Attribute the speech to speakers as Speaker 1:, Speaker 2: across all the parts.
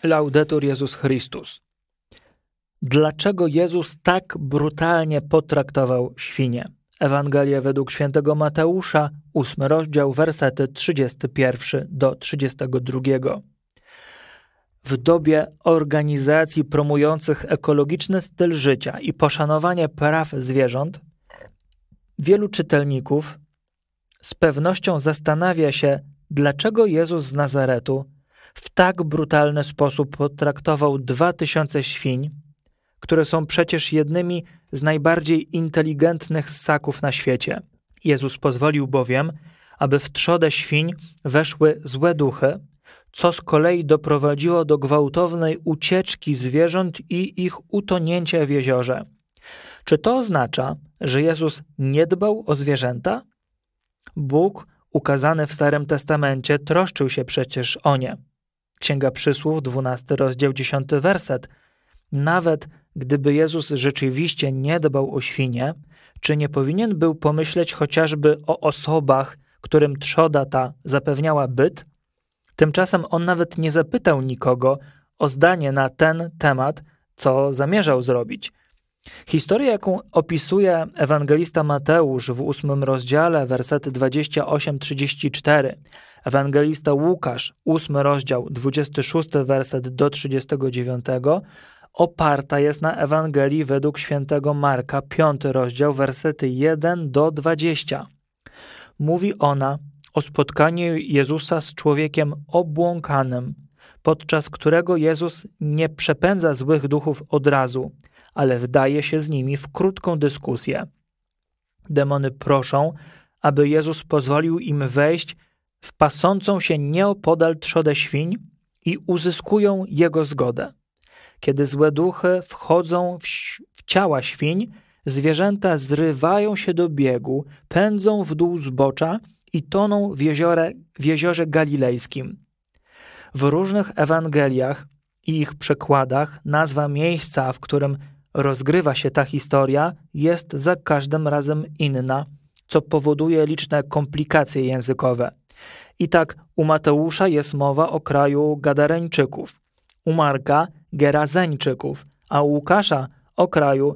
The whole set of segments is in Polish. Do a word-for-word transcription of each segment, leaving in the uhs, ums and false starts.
Speaker 1: Laudetur Jezus Chrystus. Dlaczego Jezus tak brutalnie potraktował świnie? Ewangelia według świętego Mateusza, ósmy rozdział, wersety trzydziesty pierwszy do trzydziestego drugiego. W dobie organizacji promujących ekologiczny styl życia i poszanowanie praw zwierząt, wielu czytelników z pewnością zastanawia się, dlaczego Jezus z Nazaretu w tak brutalny sposób potraktował dwa tysiące świń, które są przecież jednymi z najbardziej inteligentnych ssaków na świecie. Jezus pozwolił bowiem, aby w trzodę świń weszły złe duchy, co z kolei doprowadziło do gwałtownej ucieczki zwierząt i ich utonięcia w jeziorze. Czy to oznacza, że Jezus nie dbał o zwierzęta? Bóg, ukazany w Starym Testamencie, troszczył się przecież o nie. Księga Przysłów, dwunasty rozdział, dziesiąty werset. Nawet gdyby Jezus rzeczywiście nie dbał o świnie, czy nie powinien był pomyśleć chociażby o osobach, którym trzoda ta zapewniała byt? Tymczasem on nawet nie zapytał nikogo o zdanie na ten temat, co zamierzał zrobić. Historia, jaką opisuje ewangelista Mateusz w ósmym rozdziale, wersety dwadzieścia osiem do trzydziestu czterech, ewangelista Łukasz, ósmy rozdział, dwudziesty szósty werset do trzydziestego dziewiątego, oparta jest na Ewangelii według świętego Marka, piąty rozdział, wersety jeden do dwudziestu. Mówi ona o spotkaniu Jezusa z człowiekiem obłąkanym, podczas którego Jezus nie przepędza złych duchów od razu, ale wdaje się z nimi w krótką dyskusję. Demony proszą, aby Jezus pozwolił im wejść w pasącą się nieopodal trzodę świń i uzyskują Jego zgodę. Kiedy złe duchy wchodzą w, w ciała świń, zwierzęta zrywają się do biegu, pędzą w dół zbocza i toną w, jeziore, w jeziorze galilejskim. W różnych Ewangeliach i ich przekładach nazwa miejsca, w którym rozgrywa się ta historia, jest za każdym razem inna, co powoduje liczne komplikacje językowe. I tak u Mateusza jest mowa o kraju Gadareńczyków, u Marka Gerazeńczyków, a u Łukasza o kraju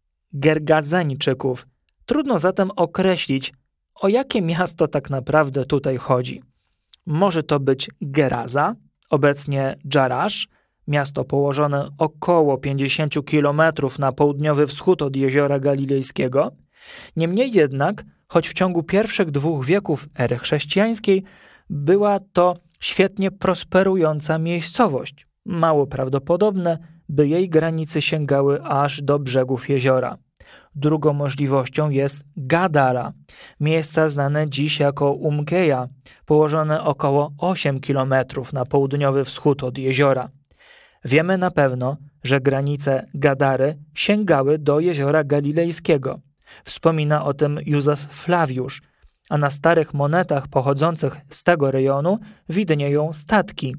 Speaker 1: Gergazeńczyków. Trudno zatem określić, o jakie miasto tak naprawdę tutaj chodzi. Może to być Geraza, obecnie Dżarasz, miasto położone około pięćdziesiąt kilometrów na południowy wschód od Jeziora Galilejskiego. Niemniej jednak, choć w ciągu pierwszych dwóch wieków ery chrześcijańskiej była to świetnie prosperująca miejscowość, mało prawdopodobne, by jej granice sięgały aż do brzegów jeziora. Drugą możliwością jest Gadara, miejsce znane dziś jako Umkeja, położone około osiem kilometrów na południowy wschód od jeziora. Wiemy na pewno, że granice Gadary sięgały do Jeziora Galilejskiego. Wspomina o tym Józef Flawiusz, a na starych monetach pochodzących z tego rejonu widnieją statki.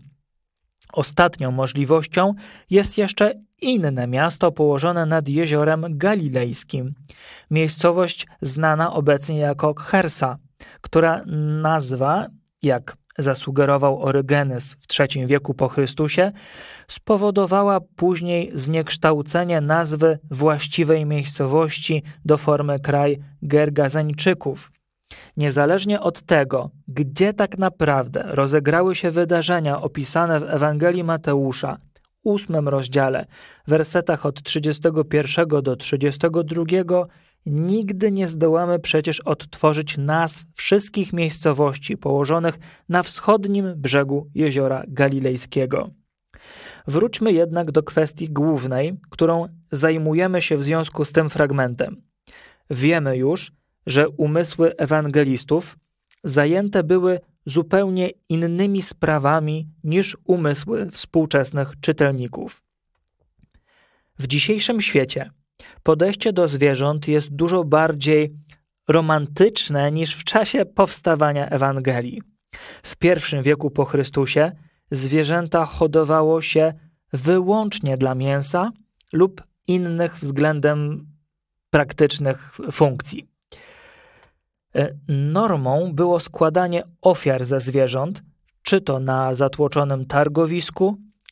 Speaker 1: Ostatnią możliwością jest jeszcze inne miasto położone nad Jeziorem Galilejskim. Miejscowość znana obecnie jako Chersa, która nazwa, jak zasugerował Orygenes w trzecim wieku po Chrystusie, spowodowała później zniekształcenie nazwy właściwej miejscowości do formy kraj Gergazeńczyków. Niezależnie od tego, gdzie tak naprawdę rozegrały się wydarzenia opisane w Ewangelii Mateusza, ósmym rozdziale, w wersetach od trzydziestego pierwszego do trzydziestego drugiego, nigdy nie zdołamy przecież odtworzyć nazw wszystkich miejscowości położonych na wschodnim brzegu Jeziora Galilejskiego. Wróćmy jednak do kwestii głównej, którą zajmujemy się w związku z tym fragmentem. Wiemy już, że umysły ewangelistów zajęte były zupełnie innymi sprawami niż umysły współczesnych czytelników. W dzisiejszym świecie podejście do zwierząt jest dużo bardziej romantyczne niż w czasie powstawania Ewangelii. W pierwszym wieku po Chrystusie zwierzęta hodowało się wyłącznie dla mięsa lub innych względem praktycznych funkcji. Normą było składanie ofiar ze zwierząt, czy to na zatłoczonym targowisku,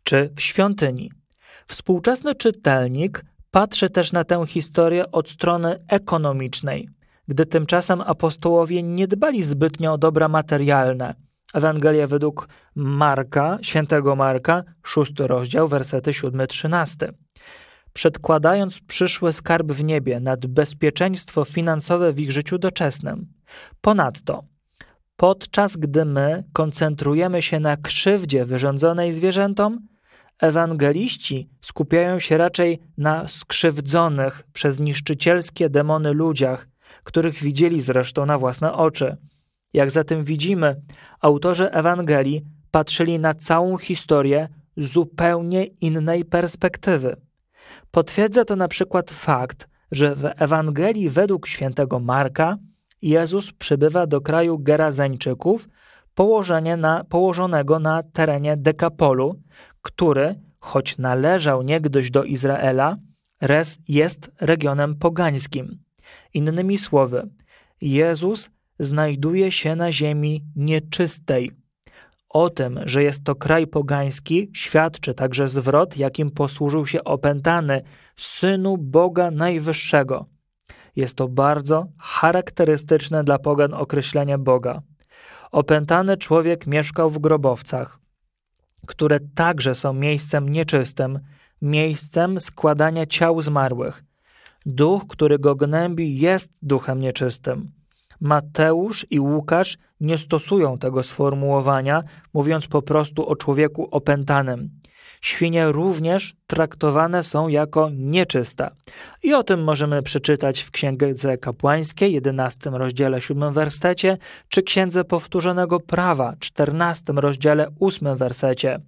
Speaker 1: czy w świątyni. Współczesny czytelnik patrzy też na tę historię od strony ekonomicznej, gdy tymczasem apostołowie nie dbali zbytnio o dobra materialne. Ewangelia według Marka, świętego Marka, szósty rozdział, wersety siódmy trzynasty. Przedkładając przyszły skarb w niebie nad bezpieczeństwo finansowe w ich życiu doczesnym. Ponadto, podczas gdy my koncentrujemy się na krzywdzie wyrządzonej zwierzętom, ewangeliści skupiają się raczej na skrzywdzonych przez niszczycielskie demony ludziach, których widzieli zresztą na własne oczy. Jak zatem widzimy, autorzy Ewangelii patrzyli na całą historię z zupełnie innej perspektywy. Potwierdza to na przykład fakt, że w Ewangelii według świętego Marka Jezus przybywa do kraju Gerazeńczyków, położenie na, położonego na terenie Dekapolu, który, choć należał niegdyś do Izraela, res jest regionem pogańskim. Innymi słowy, Jezus znajduje się na ziemi nieczystej. O tym, że jest to kraj pogański, świadczy także zwrot, jakim posłużył się opętany, Synu Boga Najwyższego. Jest to bardzo charakterystyczne dla pogan określenie Boga. Opętany człowiek mieszkał w grobowcach, które także są miejscem nieczystym, miejscem składania ciał zmarłych. Duch, który go gnębi, jest duchem nieczystym. Mateusz i Łukasz nie stosują tego sformułowania, mówiąc po prostu o człowieku opętanym. Świnie również traktowane są jako nieczyste. I o tym możemy przeczytać w Księdze Kapłańskiej, jedenastym rozdziale, siódmym wersecie, czy Księdze Powtórzonego Prawa, czternastym rozdziale, ósmym wersecie.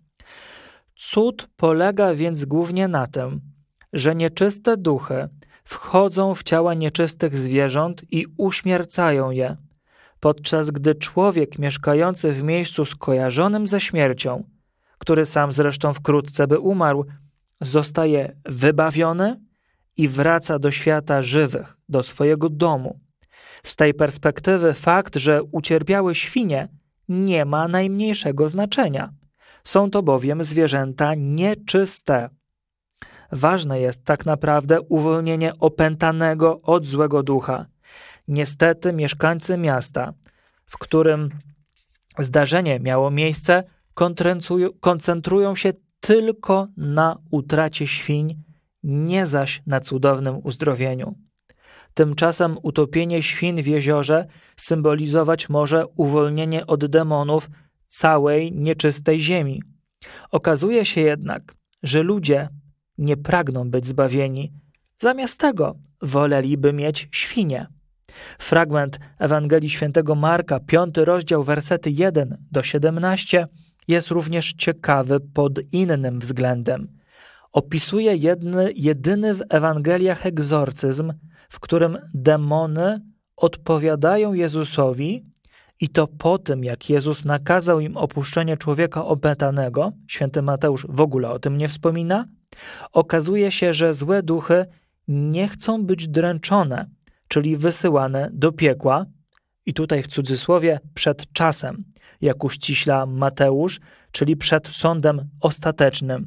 Speaker 1: Cud polega więc głównie na tym, że nieczyste duchy wchodzą w ciała nieczystych zwierząt i uśmiercają je, podczas gdy człowiek mieszkający w miejscu skojarzonym ze śmiercią, który sam zresztą wkrótce by umarł, zostaje wybawiony i wraca do świata żywych, do swojego domu. Z tej perspektywy fakt, że ucierpiały świnie, nie ma najmniejszego znaczenia. Są to bowiem zwierzęta nieczyste. Ważne jest tak naprawdę uwolnienie opętanego od złego ducha. Niestety mieszkańcy miasta, w którym zdarzenie miało miejsce, koncentrują się tylko na utracie świń, nie zaś na cudownym uzdrowieniu. Tymczasem utopienie świn w jeziorze symbolizować może uwolnienie od demonów całej nieczystej ziemi. Okazuje się jednak, że ludzie nie pragną być zbawieni, zamiast tego woleliby mieć świnie. Fragment Ewangelii Świętego Marka, piąty rozdział, wersety jeden do siedemnastego jest również ciekawy pod innym względem. Opisuje jedny, jedyny w Ewangeliach egzorcyzm, w którym demony odpowiadają Jezusowi i to po tym, jak Jezus nakazał im opuszczenie człowieka opętanego, święty Mateusz w ogóle o tym nie wspomina, okazuje się, że złe duchy nie chcą być dręczone, czyli wysyłane do piekła, i tutaj w cudzysłowie przed czasem, jak uściśla Mateusz, czyli przed sądem ostatecznym.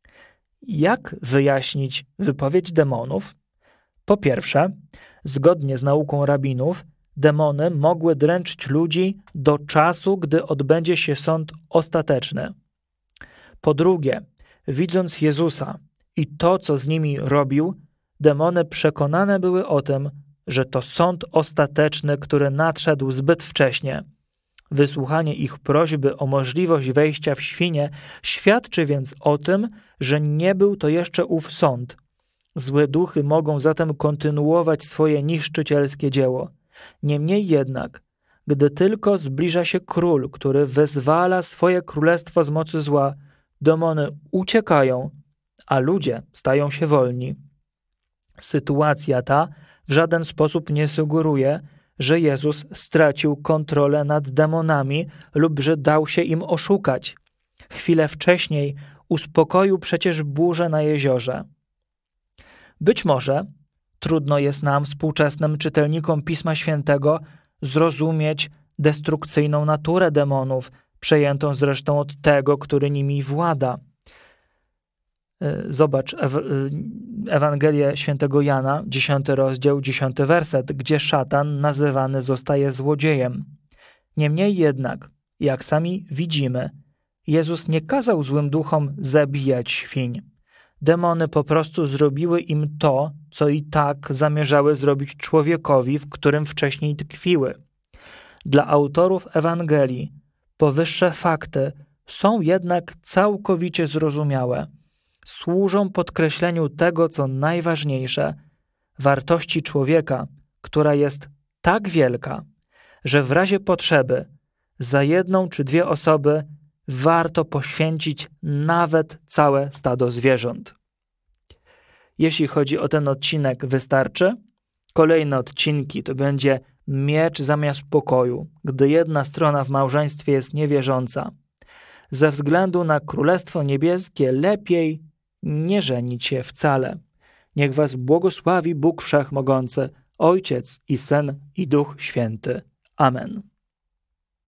Speaker 1: Jak wyjaśnić wypowiedź demonów? Po pierwsze, zgodnie z nauką rabinów, demony mogły dręczyć ludzi do czasu, gdy odbędzie się sąd ostateczny. Po drugie, widząc Jezusa i to, co z nimi robił, demony przekonane były o tym, że to sąd ostateczny, który nadszedł zbyt wcześnie. Wysłuchanie ich prośby o możliwość wejścia w świnie świadczy więc o tym, że nie był to jeszcze ów sąd. Złe duchy mogą zatem kontynuować swoje niszczycielskie dzieło. Niemniej jednak, gdy tylko zbliża się król, który wyzwala swoje królestwo z mocy zła, demony uciekają, a ludzie stają się wolni. Sytuacja ta w żaden sposób nie sugeruje, że Jezus stracił kontrolę nad demonami lub że dał się im oszukać. Chwilę wcześniej uspokoił przecież burzę na jeziorze. Być może trudno jest nam, współczesnym czytelnikom Pisma Świętego, zrozumieć destrukcyjną naturę demonów, przejętą zresztą od tego, który nimi włada. Zobacz Ewangelię świętego Jana, dziesiąty rozdział, dziesiąty werset, gdzie szatan nazywany zostaje złodziejem. Niemniej jednak, jak sami widzimy, Jezus nie kazał złym duchom zabijać świń. Demony po prostu zrobiły im to, co i tak zamierzały zrobić człowiekowi, w którym wcześniej tkwiły. Dla autorów Ewangelii powyższe fakty są jednak całkowicie zrozumiałe. Służą podkreśleniu tego, co najważniejsze, wartości człowieka, która jest tak wielka, że w razie potrzeby za jedną czy dwie osoby warto poświęcić nawet całe stado zwierząt. Jeśli chodzi o ten odcinek, wystarczy. Kolejne odcinki to będzie miecz zamiast pokoju, gdy jedna strona w małżeństwie jest niewierząca. Ze względu na Królestwo Niebieskie lepiej nie żenić się wcale. Niech was błogosławi Bóg Wszechmogący, Ojciec i Syn i Duch Święty. Amen.